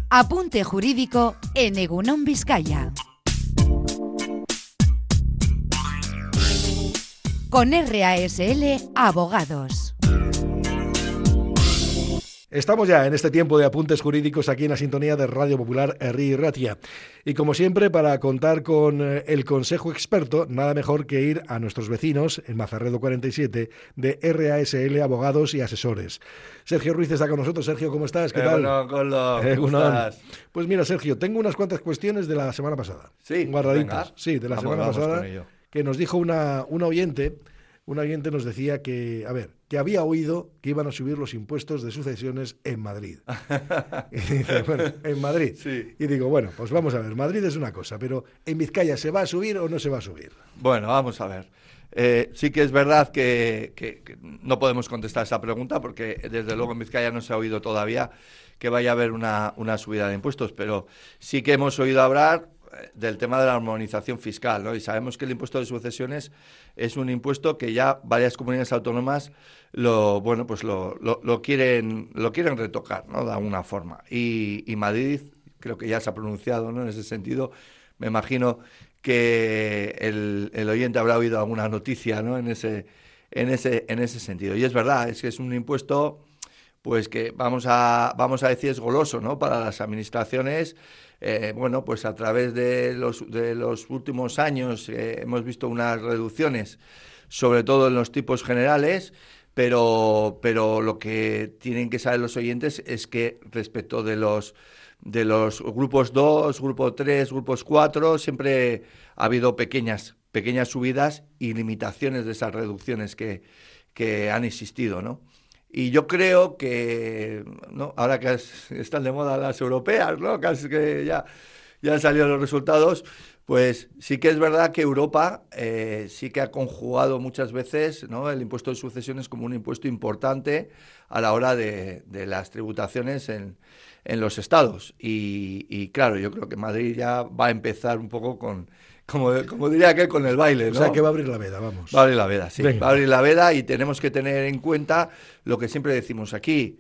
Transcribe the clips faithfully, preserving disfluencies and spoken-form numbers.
Apunte jurídico en Egunon Vizcaya. Con R A S L Abogados. Estamos ya en este tiempo de apuntes jurídicos aquí en la sintonía de Radio Popular Herri y Ratia. Y como siempre, para contar con el consejo experto, nada mejor que ir a nuestros vecinos en Mazarredo cuarenta y siete de R A S L Abogados y Asesores. Sergio Ruiz está con nosotros. Sergio, ¿cómo estás? ¿Qué eh, tal? Bueno, Coldo, Eh, ¿cómo estás? Pues mira, Sergio, tengo unas cuantas cuestiones de la semana pasada. Sí, guardaditas. venga. Sí, de la Vamos, semana vamos pasada, con ello. que nos dijo una, una oyente... Una oyente nos decía que, a ver, que había oído que iban a subir los impuestos de sucesiones en Madrid. Y dice, bueno, en Madrid. Sí. Y digo, bueno, pues vamos a ver, Madrid es una cosa, pero ¿en Vizcaya se va a subir o no se va a subir? Bueno, vamos a ver. Eh, sí que es verdad que, que, que no podemos contestar esa pregunta porque desde luego en Vizcaya no se ha oído todavía que vaya a haber una, una subida de impuestos, pero sí que hemos oído hablar del tema de la armonización fiscal, ¿no? Y sabemos que el impuesto de sucesiones es un impuesto que ya varias comunidades autónomas lo, bueno, pues lo, lo, lo quieren, lo quieren retocar, ¿no? De alguna forma. Y, y Madrid creo que ya se ha pronunciado, ¿no? En ese sentido, me imagino que el, el oyente habrá oído alguna noticia, ¿no? En ese, en ese, en ese sentido. Y es verdad, es que es un impuesto, pues que vamos a, vamos a decir es goloso, ¿no? Para las administraciones. Eh, bueno, pues a través de los, de los últimos años eh, hemos visto unas reducciones, sobre todo en los tipos generales, pero, pero lo que tienen que saber los oyentes es que respecto de los, de los grupos dos, grupo tres, grupos cuatro, siempre ha habido pequeñas, pequeñas subidas y limitaciones de esas reducciones que, que han existido, ¿no? Y yo creo que, ¿no? Ahora que están de moda las europeas, ¿no? Casi que ya, ya han salido los resultados, pues sí que es verdad que Europa eh, sí que ha conjugado muchas veces, ¿no? El impuesto de sucesiones como un impuesto importante a la hora de, de las tributaciones en, en los estados. Y, y claro, yo creo que Madrid ya va a empezar un poco con... Como, como diría aquel, con el baile, ¿no? O sea, que va a abrir la veda, vamos. Va a abrir la veda, sí. Venga. Va a abrir la veda y tenemos que tener en cuenta lo que siempre decimos aquí,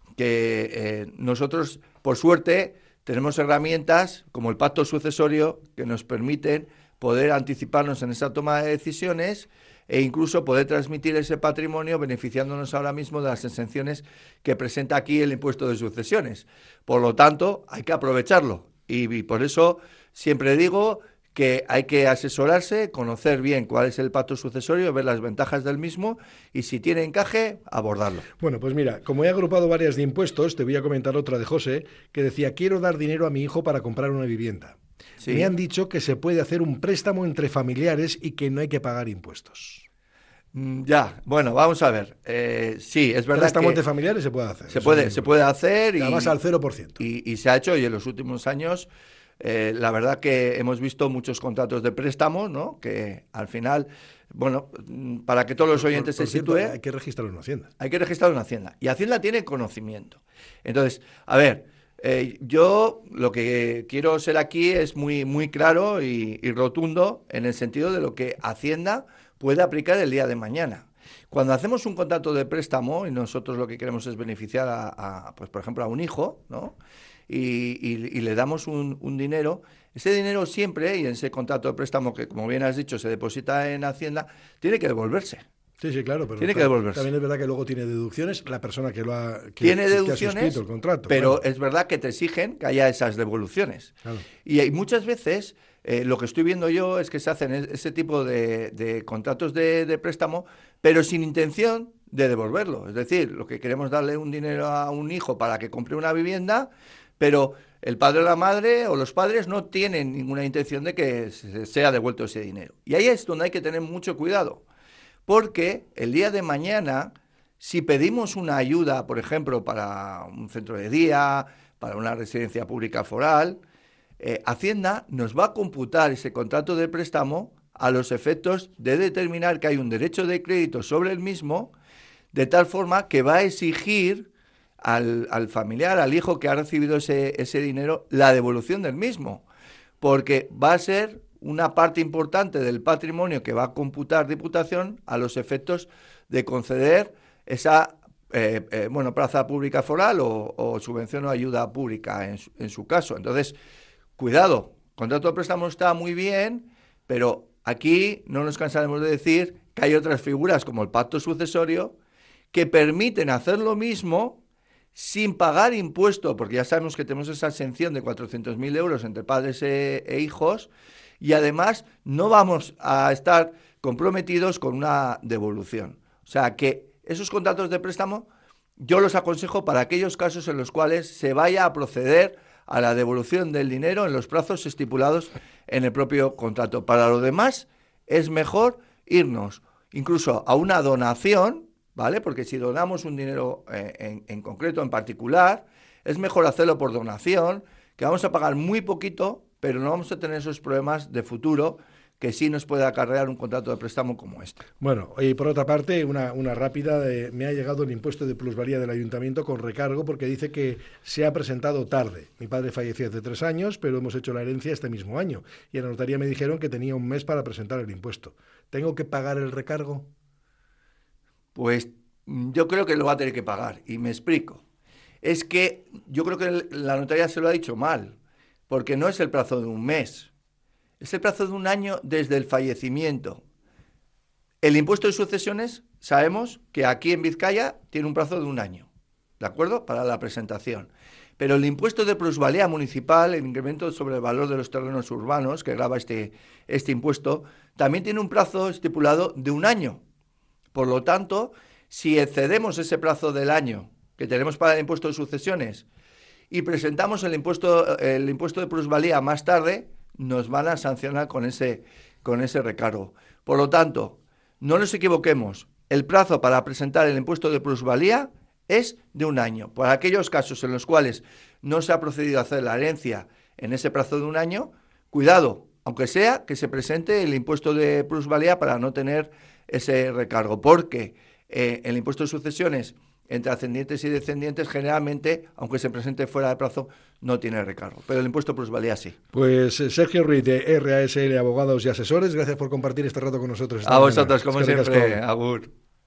que eh, nosotros, por suerte, tenemos herramientas como el pacto sucesorio que nos permiten poder anticiparnos en esa toma de decisiones e incluso poder transmitir ese patrimonio beneficiándonos ahora mismo de las exenciones que presenta aquí el impuesto de sucesiones. Por lo tanto, hay que aprovecharlo y, y por eso siempre digo que hay que asesorarse, conocer bien cuál es el pacto sucesorio, ver las ventajas del mismo y si tiene encaje, abordarlo. Bueno, pues mira, como he agrupado varias de impuestos, te voy a comentar otra de José, que decía, quiero dar dinero a mi hijo para comprar una vivienda. Sí. Me han dicho que se puede hacer un préstamo entre familiares y que no hay que pagar impuestos. Mm, Ya, bueno, vamos a ver. Eh, sí, es verdad Préstamo que entre familiares se puede hacer. se eso puede, no se hay puede problema. hacer y, Además al cero por ciento. y, y se ha hecho y en los últimos años eh, la verdad que hemos visto muchos contratos de préstamo, ¿no? Que al final, bueno, mm, para que todos los Por- oyentes por se cierto, sitúen, hay que registrarlo en Hacienda. hay que registrarlo en Hacienda. Y Hacienda tiene conocimiento. Entonces, a ver, eh, yo lo que quiero ser aquí es muy, muy claro y, y rotundo en el sentido de lo que Hacienda puede aplicar el día de mañana. Cuando hacemos un contrato de préstamo y nosotros lo que queremos es beneficiar a, a, pues por ejemplo, a un hijo, ¿no? Y, y, y le damos un, un dinero, ese dinero siempre, y en ese contrato de préstamo que, como bien has dicho, se deposita en Hacienda, tiene que devolverse. Sí, sí, claro, pero Tiene que ta- devolverse. también es verdad que luego tiene deducciones la persona que lo ha que, Tiene que ha deducciones, suscrito el contrato. pero claro. es verdad que te exigen que haya esas devoluciones. Claro. Y hay muchas veces, eh, lo que estoy viendo yo es que se hacen es- ese tipo de, de contratos de, de préstamo, pero sin intención de devolverlo. Es decir, lo que queremos darle un dinero a un hijo para que compre una vivienda, pero el padre o la madre o los padres no tienen ninguna intención de que se- sea devuelto ese dinero. Y ahí es donde hay que tener mucho cuidado, porque el día de mañana, si pedimos una ayuda, por ejemplo, para un centro de día, para una residencia pública foral, eh, Hacienda nos va a computar ese contrato de préstamo a los efectos de determinar que hay un derecho de crédito sobre el mismo, de tal forma que va a exigir al, al familiar, al hijo que ha recibido ese, ese dinero, la devolución del mismo, porque va a ser una parte importante del patrimonio que va a computar Diputación a los efectos de conceder esa eh, eh, bueno, plaza pública foral o, o subvención o ayuda pública en su, en su caso. Entonces, cuidado, contrato de préstamo está muy bien, pero aquí no nos cansaremos de decir que hay otras figuras como el pacto sucesorio que permiten hacer lo mismo sin pagar impuesto, porque ya sabemos que tenemos esa exención de cuatrocientos mil euros entre padres e, e hijos, y además no vamos a estar comprometidos con una devolución. O sea que esos contratos de préstamo yo los aconsejo para aquellos casos en los cuales se vaya a proceder a la devolución del dinero en los plazos estipulados en el propio contrato. Para lo demás es mejor irnos incluso a una donación, ¿vale? Porque si donamos un dinero eh, en, en concreto, en particular, es mejor hacerlo por donación, que vamos a pagar muy poquito, pero no vamos a tener esos problemas de futuro que sí nos puede acarrear un contrato de préstamo como este. Bueno, y por otra parte, una, una rápida, de, me ha llegado el impuesto de plusvalía del ayuntamiento con recargo porque dice que se ha presentado tarde. Mi padre falleció hace tres años, pero hemos hecho la herencia este mismo año. Y en la notaría me dijeron que tenía un mes para presentar el impuesto. ¿Tengo que pagar el recargo? Pues yo creo que lo va a tener que pagar, y me explico. Es que yo creo que la notaría se lo ha dicho mal, porque no es el plazo de un mes, es el plazo de un año desde el fallecimiento. El impuesto de sucesiones, sabemos que aquí en Vizcaya tiene un plazo de un año, ¿de acuerdo?, para la presentación. Pero el impuesto de plusvalía municipal, el incremento sobre el valor de los terrenos urbanos, que grava este, este impuesto, también tiene un plazo estipulado de un año. Por lo tanto, si excedemos ese plazo del año que tenemos para el impuesto de sucesiones y presentamos el impuesto, el impuesto de plusvalía más tarde, nos van a sancionar con ese, con ese recargo. Por lo tanto, no nos equivoquemos, el plazo para presentar el impuesto de plusvalía es de un año. Para aquellos casos en los cuales no se ha procedido a hacer la herencia en ese plazo de un año, cuidado, aunque sea que se presente el impuesto de plusvalía para no tener ese recargo, porque eh, el impuesto de sucesiones entre ascendientes y descendientes generalmente, aunque se presente fuera de plazo, no tiene recargo, pero el impuesto de plusvalía sí. Pues eh, Sergio Ruiz de R A S L Abogados y Asesores, gracias por compartir este rato con nosotros. A vosotros, como siempre, agur.